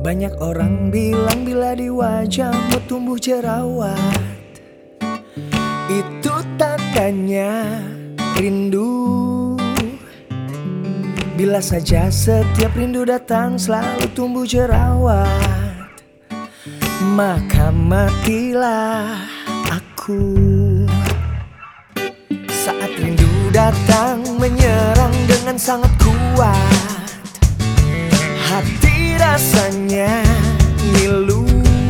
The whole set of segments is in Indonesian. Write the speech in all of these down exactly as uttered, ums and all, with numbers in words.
Banyak orang bilang bila di wajahmu tumbuh jerawat, itu tandanya rindu. Bila saja setiap rindu datang selalu tumbuh jerawat, maka matilah aku. Saat rindu datang menyerang dengan sangat kuat, hati rasanya ngilu.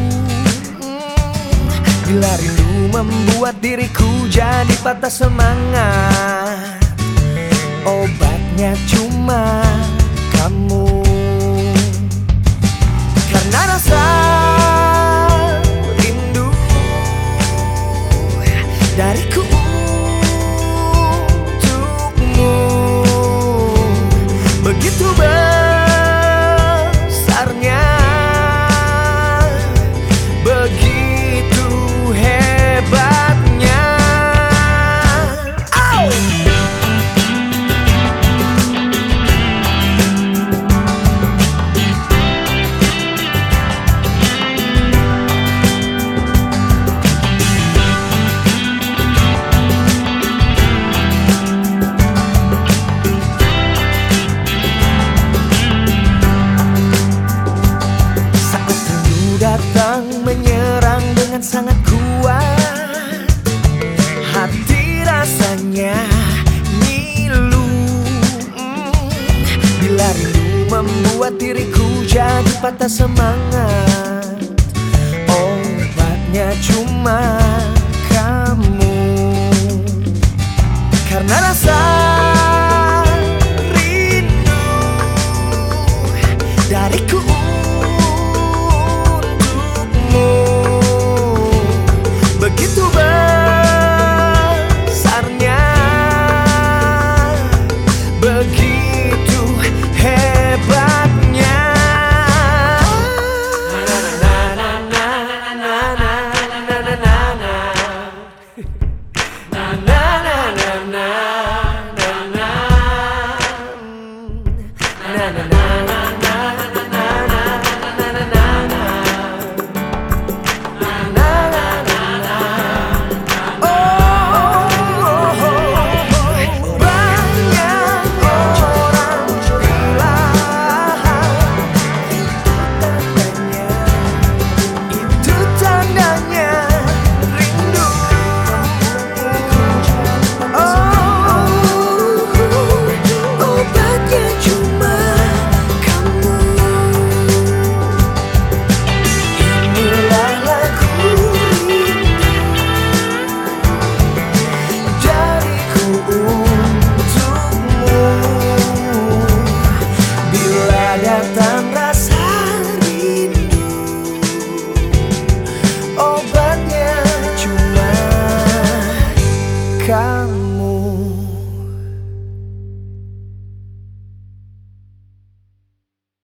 Bila rindu membuat diriku jadi patah semangat, obatnya cuma kamu. Karena rasa rindu dariku untukmu begitu besarnya, begitu hebatnya. Oh! Datang menyerang dengan sangat kuat, hati rasanya ngilu. mm. Bila rindu membuat diriku jadi patah semangat, obatnya cuma kamu. Karena rasa